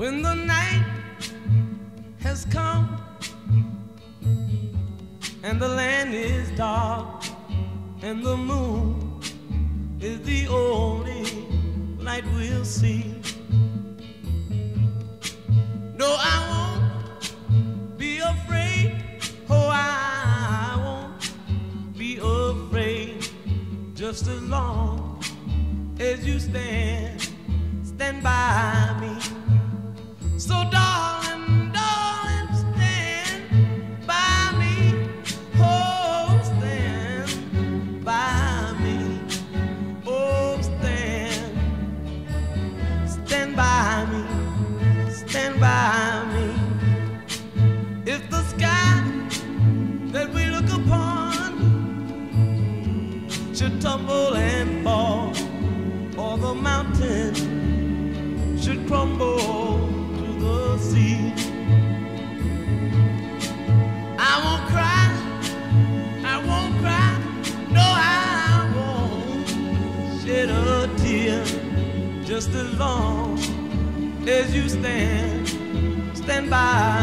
When the night has come and the land is dark and the moon is the only light we'll see. No, I won't be afraid. Oh, I won't be afraid. Just as long as you stand by me. So darling, darling, stand by me. Oh, stand by me. Oh, stand by me. Stand by me. If the sky that we look upon should tumble and fall, or the mountain should crumble to the sea, I won't cry, I won't cry, no, I won't shed a tear. Just as long as you stand by